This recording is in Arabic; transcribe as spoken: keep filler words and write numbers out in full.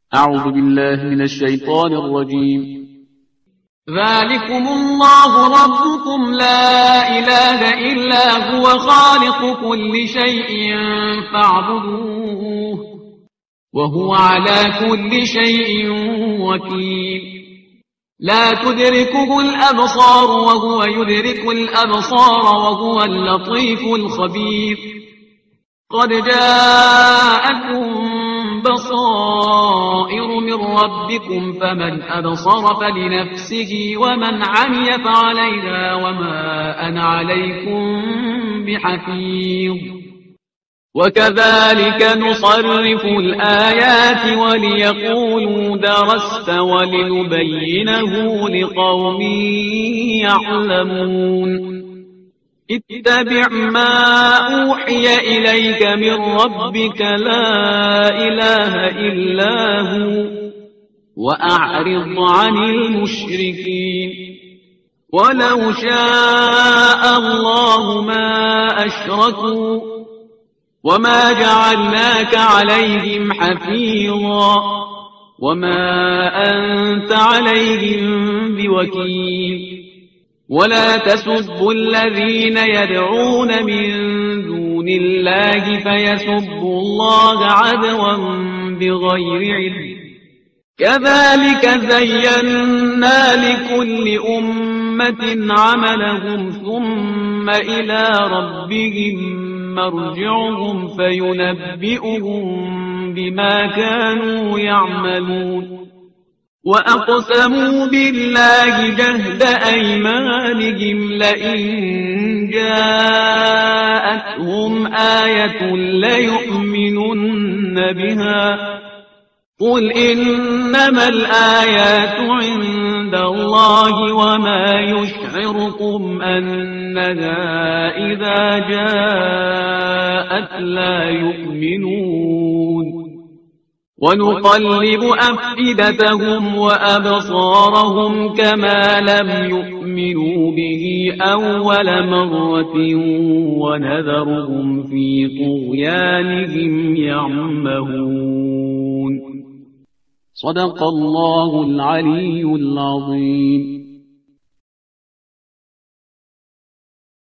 أعوذ بالله من الشيطان الرجيم. ذلكم الله ربكم لا إله إلا هو خالق كل شيء فاعبدوه وهو على كل شيء وكيل. لا تدركه الأبصار وهو يدرك الأبصار وهو اللطيف الخبير. قد جاءكم بصائر من ربكم فمن أبصر فلنفسه ومن عمي فعليها وما أنا عليكم بحفيظ. وكذلك نصرف الآيات وليقولوا درست ولنبينه لقوم يعلمون. اتبع ما أوحي إليك من ربك لا إله إلا هو وأعرض عن المشركين. ولو شاء الله ما أشركوا وما جعلناك عليهم حفيظا وما أنت عليهم بوكيل. ولا تسبوا الذين يدعون من دون الله فيسبوا الله عدوا بغير علم. كذلك زينا لكل أمة عملهم ثم إلى ربهم مرجعهم فينبئهم بما كانوا يعملون. وأقسموا بالله جهد أيمانهم لئن جاءتهم آية ليؤمنن بها. قل إنما الآيات عند الله وما يشعركم أنها إذا جاءت لا يؤمنون. ونقلب أفئدتهم وأبصارهم كما لم يؤمنوا به أول مرة ونذرهم في طغيانهم يعمهون. صدق الله العلي العظيم.